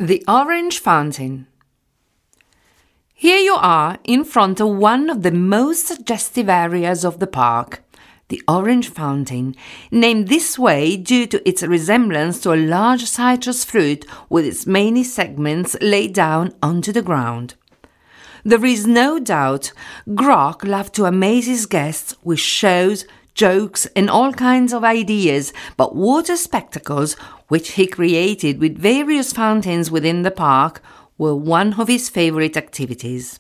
The Orange Fountain. Here you are in front of one of the most suggestive areas of the park, the Orange Fountain, named this way due to its resemblance to a large citrus fruit with its many segments laid down onto the ground. There is no doubt Grock loved to amaze his guests with shows, jokes and all kinds of ideas, but water spectacles, which he created with various fountains within the park, were one of his favourite activities.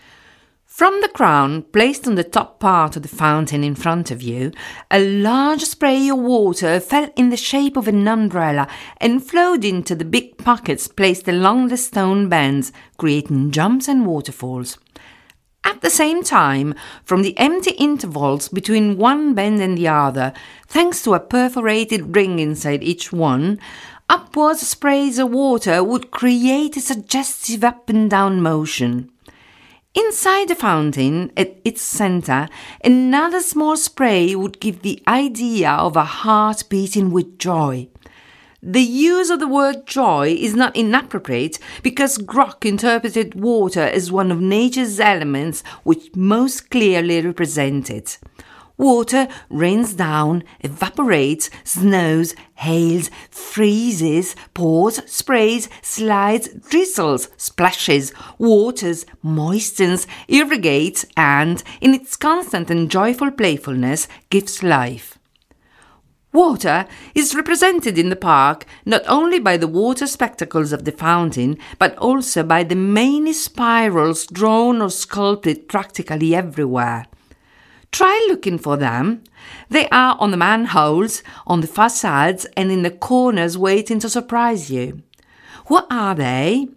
From the crown placed on the top part of the fountain in front of you, a large spray of water fell in the shape of an umbrella and flowed into the big pockets placed along the stone bands, creating jumps and waterfalls. At the same time, from the empty intervals between one bend and the other, thanks to a perforated ring inside each one, upwards sprays of water would create a suggestive up and down motion. Inside the fountain, at its centre, another small spray would give the idea of a heart beating with joy. The use of the word joy is not inappropriate because Grock interpreted water as one of nature's elements which most clearly represent it. Water rains down, evaporates, snows, hails, freezes, pours, sprays, slides, drizzles, splashes, waters, moistens, irrigates, and, in its constant and joyful playfulness, gives life. Water is represented in the park not only by the water spectacles of the fountain, but also by the many spirals drawn or sculpted practically everywhere. Try looking for them. They are on the manholes, on the facades, and in the corners waiting to surprise you. What are they?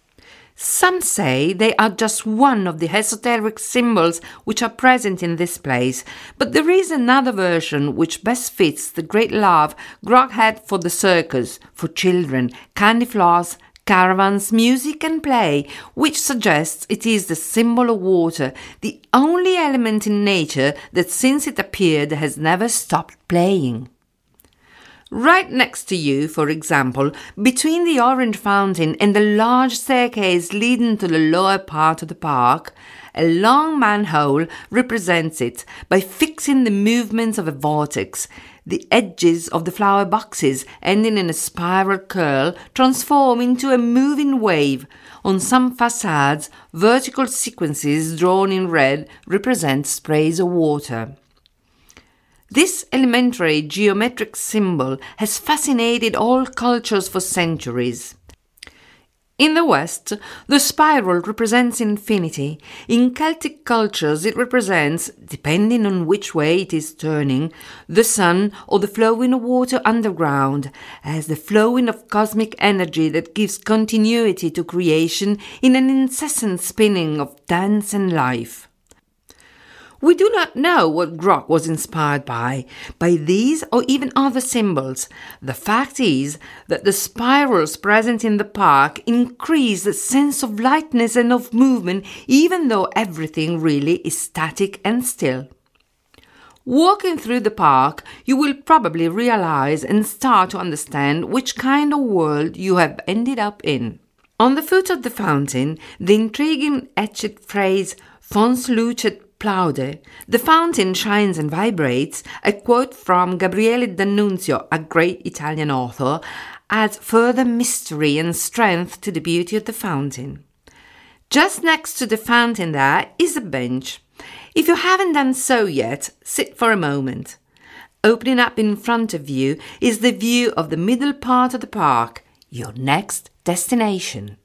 Some say they are just one of the esoteric symbols which are present in this place, but there is another version which best fits the great love Grock had for the circus, for children, candy floss, caravans, music and play, which suggests it is the symbol of water, the only element in nature that since it appeared has never stopped playing. Right next to you, for example, between the Orange Fountain and the large staircase leading to the lower part of the park, a long manhole represents it by fixing the movements of a vortex. The edges of the flower boxes, ending in a spiral curl, transform into a moving wave. On some facades, vertical sequences drawn in red represent sprays of water. This elementary geometric symbol has fascinated all cultures for centuries. In the West, the spiral represents infinity. In Celtic cultures, it represents, depending on which way it is turning, the sun or the flowing of water underground, as the flowing of cosmic energy that gives continuity to creation in an incessant spinning of dance and life. We do not know what Grock was inspired by these or even other symbols. The fact is that the spirals present in the park increase the sense of lightness and of movement, even though everything really is static and still. Walking through the park, you will probably realize and start to understand which kind of world you have ended up in. On the foot of the fountain, the intriguing etched phrase "Fons lucet plaude," the fountain shines and vibrates, a quote from Gabriele D'Annunzio, a great Italian author, adds further mystery and strength to the beauty of the fountain. Just next to the fountain there is a bench. If you haven't done so yet, sit for a moment. Opening up in front of you is the view of the middle part of the park, your next destination.